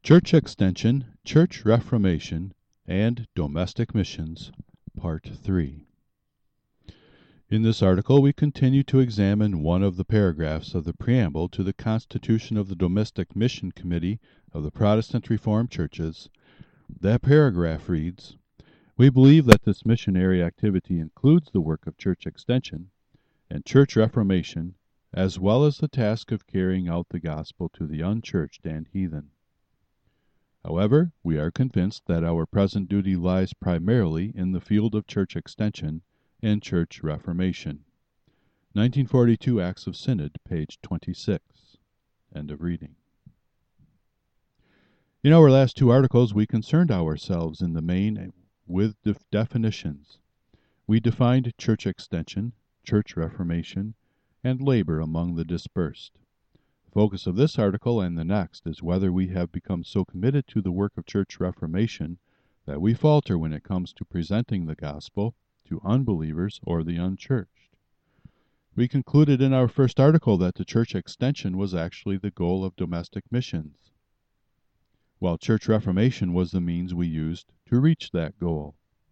Church Extension, Church Reformation, and Domestic Missions, Part 3. In this article, we continue to examine one of the paragraphs of the preamble to the Constitution of the Domestic Mission Committee of the Protestant Reformed Churches. That paragraph reads, "We believe that this missionary activity includes the work of church extension and church reformation, as well as the task of carrying out the gospel to the unchurched and heathen. However, we are convinced that our present duty lies primarily in the field of church extension and church reformation." 1942 Acts of Synod, page 26. End of reading. In our last two articles, we concerned ourselves in the main with definitions. We defined church extension, church reformation, and labor among the dispersed. The focus of this article and the next is whether we have become so committed to the work of church reformation that we falter when it comes to presenting the gospel to unbelievers or the unchurched. We concluded in our first article that the church extension was actually the goal of domestic missions, while church reformation was the means we used to reach that goal.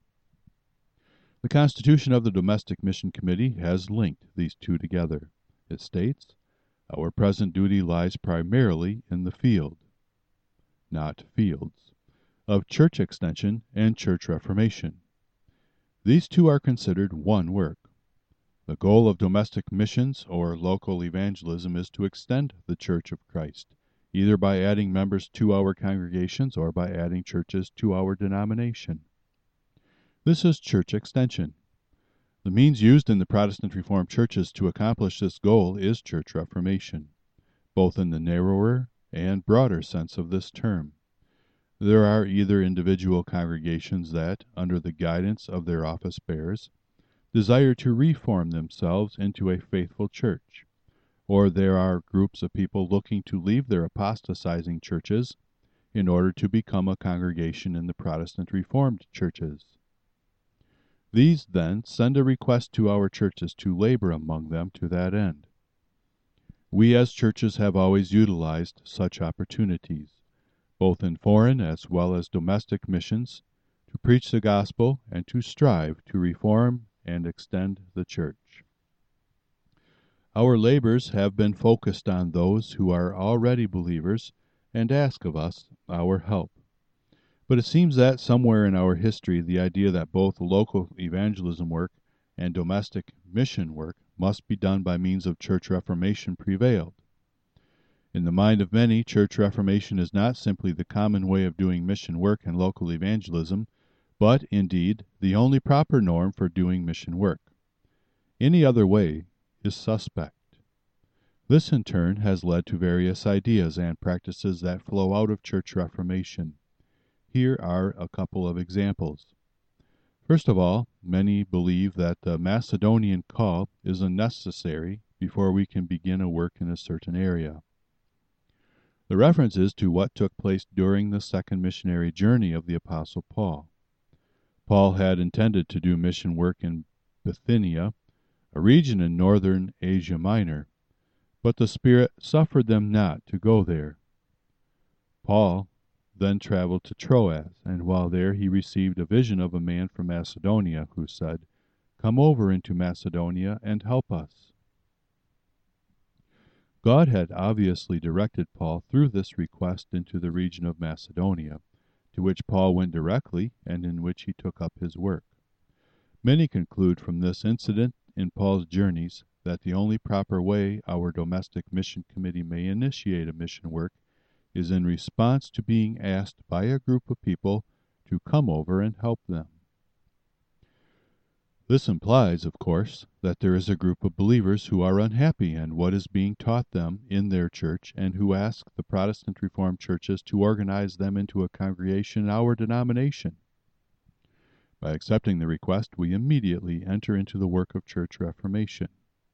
The Constitution of the Domestic Mission Committee has linked these two together. It states, "Our present duty lies primarily in the field," not fields, "of church extension and church reformation." These two are considered one work. The goal of domestic missions or local evangelism is to extend the Church of Christ, either by adding members to our congregations or by adding churches to our denomination. This is church extension. The means used in the Protestant Reformed churches to accomplish this goal is church reformation, both in the narrower and broader sense of this term. There are either individual congregations that, under the guidance of their office bearers, desire to reform themselves into a faithful church, or there are groups of people looking to leave their apostatizing churches in order to become a congregation in the Protestant Reformed churches. These, then, send a request to our churches to labor among them to that end. We as churches have always utilized such opportunities, both in foreign as well as domestic missions, to preach the gospel and to strive to reform and extend the church. Our labors have been focused on those who are already believers and ask of us our help. But it seems that somewhere in our history, the idea that both local evangelism work and domestic mission work must be done by means of church reformation prevailed. In the mind of many, church reformation is not simply the common way of doing mission work and local evangelism, but, indeed, the only proper norm for doing mission work. Any other way is suspect. This, in turn, has led to various ideas and practices that flow out of church reformation. Here are a couple of examples. First of all, many believe that the Macedonian call is unnecessary before we can begin a work in a certain area. The reference is to what took place during the second missionary journey of the Apostle Paul. Paul had intended to do mission work in Bithynia, a region in northern Asia Minor, but the Spirit suffered them not to go there. Paul then traveled to Troas, and while there he received a vision of a man from Macedonia who said, "Come over into Macedonia and help us." God had obviously directed Paul through this request into the region of Macedonia, to which Paul went directly and in which he took up his work. Many conclude from this incident in Paul's journeys that the only proper way our domestic mission committee may initiate a mission work is in response to being asked by a group of people to come over and help them. This implies, of course, that there is a group of believers who are unhappy in what is being taught them in their church and who ask the Protestant Reformed churches to organize them into a congregation in our denomination. By accepting the request, we immediately enter into the work of church reformation.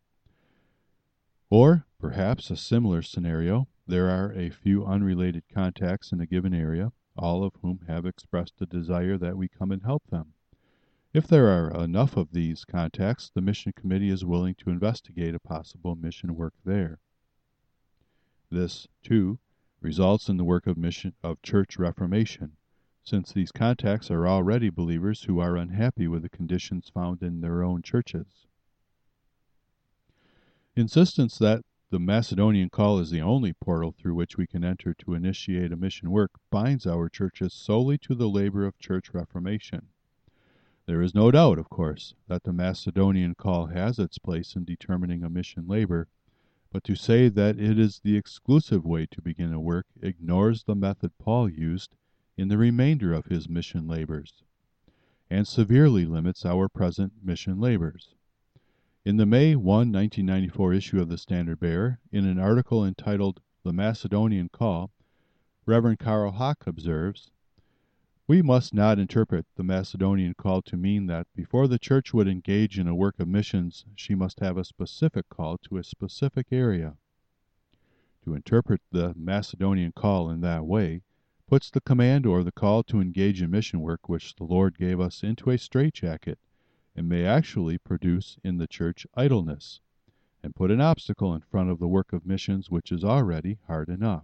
Or, perhaps a similar scenario, there are a few unrelated contacts in a given area, all of whom have expressed a desire that we come and help them. If there are enough of these contacts, the mission committee is willing to investigate a possible mission work there. This, too, results in the work of church reformation, since these contacts are already believers who are unhappy with the conditions found in their own churches. Insistence that the Macedonian call is the only portal through which we can enter to initiate a mission work binds our churches solely to the labor of church reformation. There is no doubt, of course, that the Macedonian call has its place in determining a mission labor, but to say that it is the exclusive way to begin a work ignores the method Paul used in the remainder of his mission labors, and severely limits our present mission labors. In the May 1, 1994 issue of the Standard-Bearer, in an article entitled The Macedonian Call, Reverend Carl Hock observes, "We must not interpret the Macedonian call to mean that before the church would engage in a work of missions, she must have a specific call to a specific area. To interpret the Macedonian call in that way puts the command or the call to engage in mission work which the Lord gave us into a straitjacket, and may actually produce in the church idleness, and put an obstacle in front of the work of missions which is already hard enough."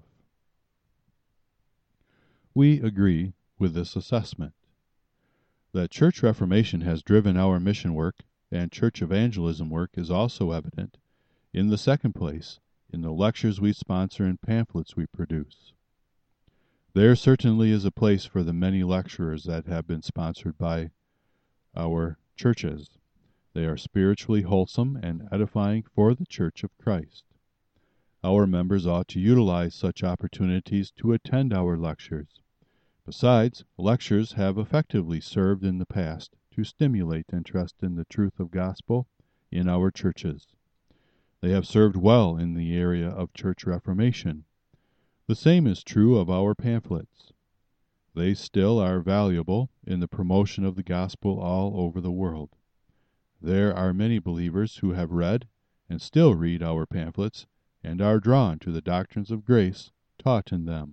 We agree with this assessment. That church reformation has driven our mission work and church evangelism work is also evident, in the second place, in the lectures we sponsor and pamphlets we produce. There certainly is a place for the many lecturers that have been sponsored by our churches. They are spiritually wholesome and edifying for the Church of Christ. Our members ought to utilize such opportunities to attend our lectures. Besides, lectures have effectively served in the past to stimulate interest in the truth of gospel in our churches. They have served well in the area of church reformation. The same is true of our pamphlets. They still are valuable in the promotion of the gospel all over the world. There are many believers who have read and still read our pamphlets and are drawn to the doctrines of grace taught in them.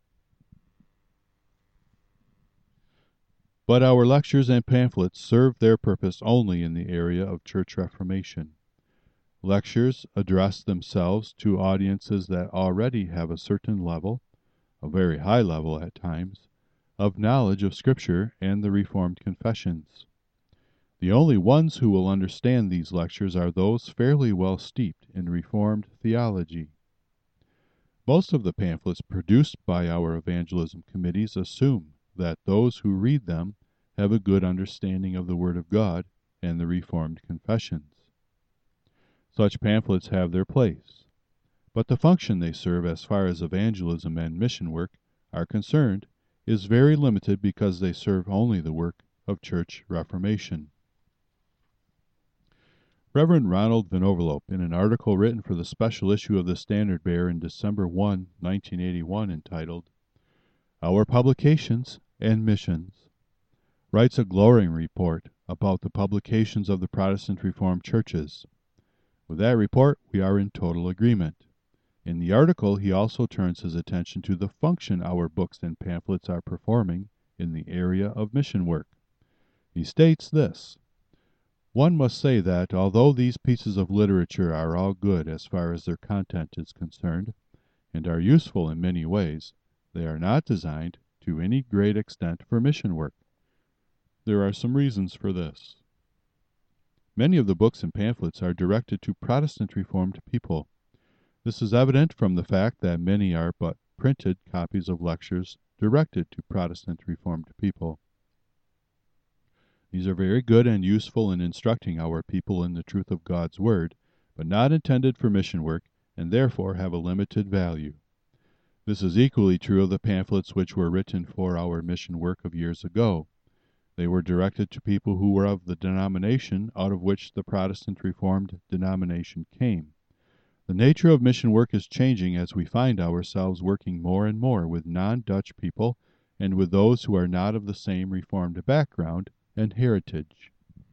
But our lectures and pamphlets serve their purpose only in the area of church reformation. Lectures address themselves to audiences that already have a certain level, a very high level at times, of knowledge of Scripture and the Reformed confessions. The only ones who will understand these lectures are those fairly well steeped in Reformed theology. Most of the pamphlets produced by our evangelism committees assume that those who read them have a good understanding of the Word of God and the Reformed confessions. Such pamphlets have their place, but the function they serve as far as evangelism and mission work are concerned is very limited because they serve only the work of church reformation. Reverend Ronald Van Overlope, in an article written for the special issue of the Standard-Bearer in December 1, 1981, entitled Our Publications and Missions, writes a glowing report about the publications of the Protestant Reformed churches. With that report, we are in total agreement. In the article, he also turns his attention to the function our books and pamphlets are performing in the area of mission work. He states this: "One must say that, although these pieces of literature are all good as far as their content is concerned, and are useful in many ways, they are not designed to any great extent for mission work. There are some reasons for this. Many of the books and pamphlets are directed to Protestant Reformed people. This is evident from the fact that many are but printed copies of lectures directed to Protestant Reformed people. These are very good and useful in instructing our people in the truth of God's Word, but not intended for mission work, and therefore have a limited value. This is equally true of the pamphlets which were written for our mission work of years ago. They were directed to people who were of the denomination out of which the Protestant Reformed denomination came. The nature of mission work is changing as we find ourselves working more and more with non-Dutch people and with those who are not of the same Reformed background and heritage.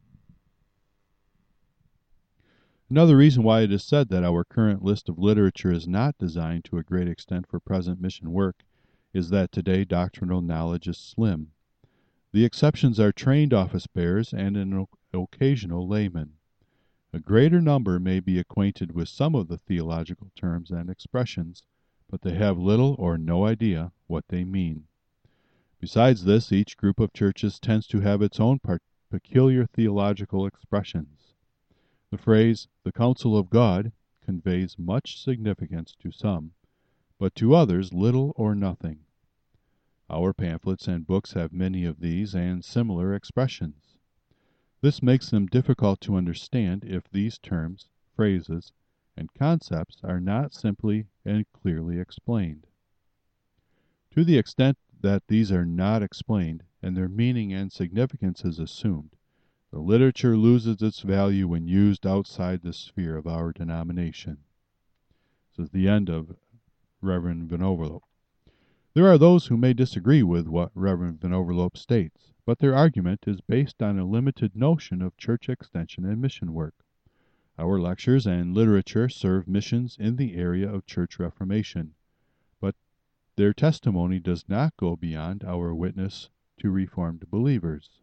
Another reason why it is said that our current list of literature is not designed to a great extent for present mission work is that today doctrinal knowledge is slim. The exceptions are trained office bearers and an occasional layman. A greater number may be acquainted with some of the theological terms and expressions, but they have little or no idea what they mean. Besides this, each group of churches tends to have its own peculiar theological expressions. The phrase, "the counsel of God," conveys much significance to some, but to others little or nothing. Our pamphlets and books have many of these and similar expressions. This makes them difficult to understand if these terms, phrases, and concepts are not simply and clearly explained. To the extent that these are not explained and their meaning and significance is assumed, the literature loses its value when used outside the sphere of our denomination. This is the end of Reverend Van Overlope. There are those who may disagree with what Reverend Van Overlope states, but their argument is based on a limited notion of church extension and mission work. Our lectures and literature serve missions in the area of church reformation, but their testimony does not go beyond our witness to Reformed believers.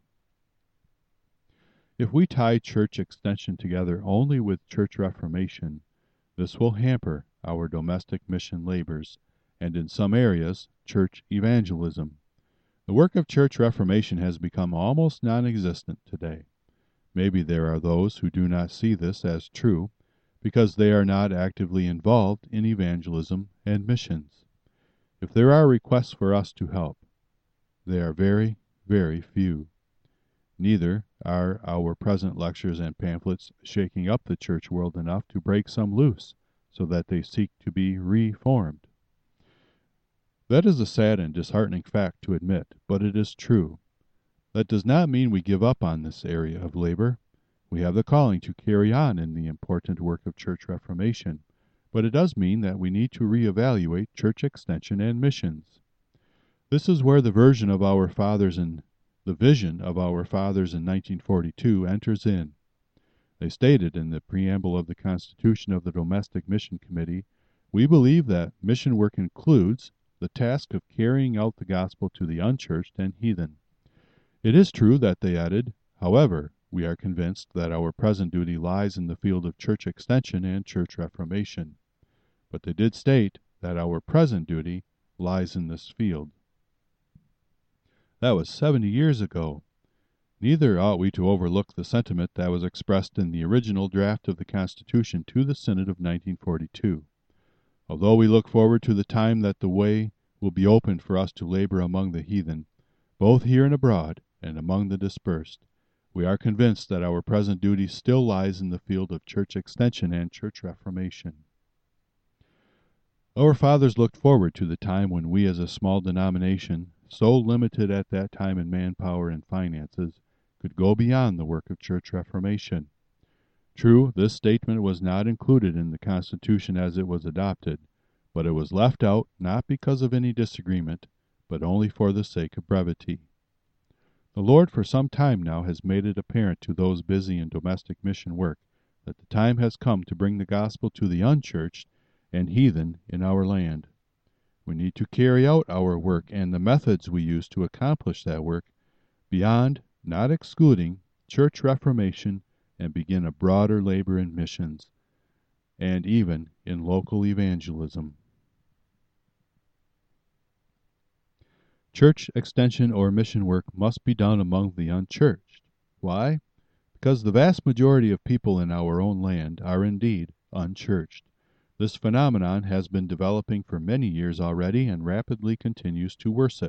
If we tie church extension together only with church reformation, this will hamper our domestic mission labors, and in some areas, church evangelism. The work of church reformation has become almost non-existent today. Maybe there are those who do not see this as true because they are not actively involved in evangelism and missions. If there are requests for us to help, they are very, very few. Neither are our present lectures and pamphlets shaking up the church world enough to break some loose so that they seek to be reformed. That is a sad and disheartening fact to admit, but it is true. That does not mean we give up on this area of labor. We have the calling to carry on in the important work of church reformation, but it does mean that we need to reevaluate church extension and missions. This is where the vision of our fathers in 1942 enters in. They stated in the preamble of the Constitution of the Domestic Mission Committee, "We believe that mission work includes the task of carrying out the gospel to the unchurched and heathen." It is true that they added, "However, we are convinced that our present duty lies in the field of church extension and church reformation." But they did state that our present duty lies in this field. That was 70 years ago. Neither ought we to overlook the sentiment that was expressed in the original draft of the Constitution to the Synod of 1942. Although we look forward to the time that the way will be opened for us to labor among the heathen, both here and abroad, and among the dispersed, we are convinced that our present duty still lies in the field of church extension and church reformation. Our fathers looked forward to the time when we as a small denomination, so limited at that time in manpower and finances, could go beyond the work of church reformation. True, this statement was not included in the Constitution as it was adopted, but it was left out not because of any disagreement, but only for the sake of brevity. The Lord for some time now has made it apparent to those busy in domestic mission work that the time has come to bring the gospel to the unchurched and heathen in our land. We need to carry out our work and the methods we use to accomplish that work beyond, not excluding, church reformation and begin a broader labor in missions and even in local evangelism. Church extension or mission work must be done among the unchurched. Why? Because the vast majority of people in our own land are indeed unchurched. This phenomenon has been developing for many years already and rapidly continues to worsen.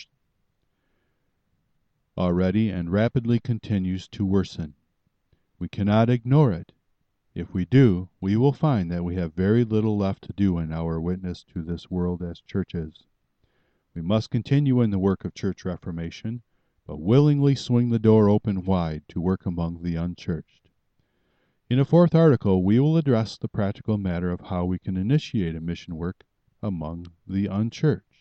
We cannot ignore it. If we do, we will find that we have very little left to do in our witness to this world as churches. We must continue in the work of church reformation, but willingly swing the door open wide to work among the unchurched. In a fourth article, we will address the practical matter of how we can initiate a mission work among the unchurched.